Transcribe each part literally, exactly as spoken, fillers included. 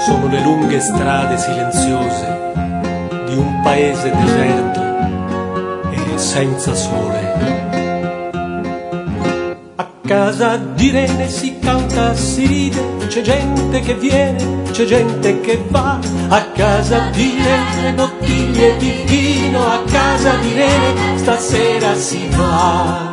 Sono le lunghe strade silenziose di un paese deserto e senza sole. A casa di Rene si canta, si ride, c'è gente che viene, c'è gente che va. A casa di Rene bottiglie di vino, a casa di Rene stasera si va.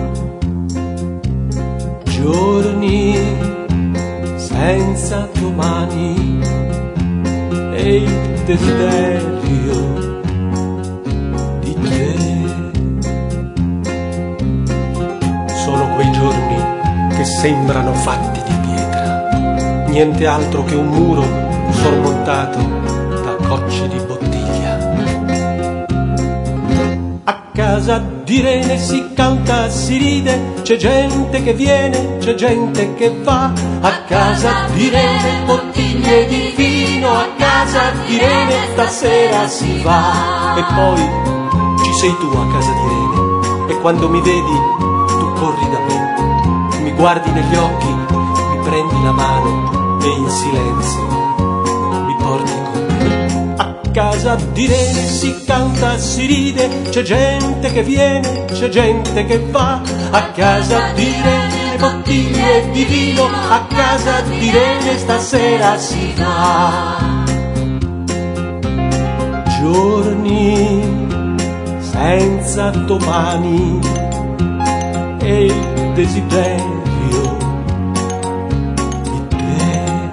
Giorni senza domani e il desiderio di te. Sono quei giorni che sembrano fatti di pietra, niente altro che un muro sormontato da cocci di bottiglia. A casa di Rene si canta, si ride, c'è gente che viene, c'è gente che va. A casa di Rene bottiglie di vino, a casa di Rene stasera si va. E poi ci sei tu a casa di Rene, e quando mi vedi tu corri da me, mi guardi negli occhi, mi prendi la mano e in silenzio mi porti con te. A casa di Rene si canta, si ride, c'è gente che viene, c'è gente che va. A casa di Rene bottiglie di vino, a casa di Rene stasera si va. Giorni senza domani e il desiderio di te.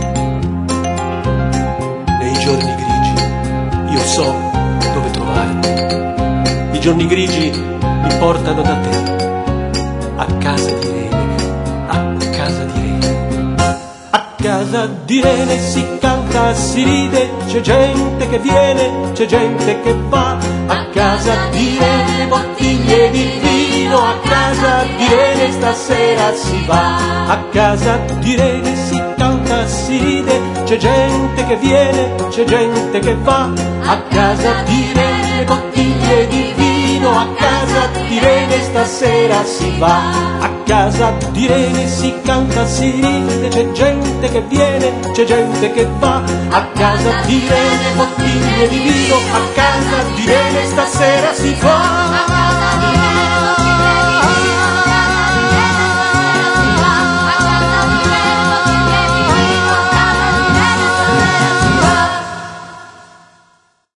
Nei giorni grigi io so dove trovarti, i giorni grigi mi portano da te, a casa di Rene, a casa di Rene. A casa di Rene si canta, si ride, c'è gente che viene, c'è gente che va. A casa di Rene bottiglie di vino, a casa di Rene stasera si va. A casa di Rene si canta, si ride, c'è gente che viene, c'è gente che va. A casa di Rene bottiglie di vino, a casa di Rene stasera si va. A casa di Rene si canta, si ride, c'è gente che viene, c'è gente che va. A casa di Rene bottiglie di vino, a casa di Rene stasera si va.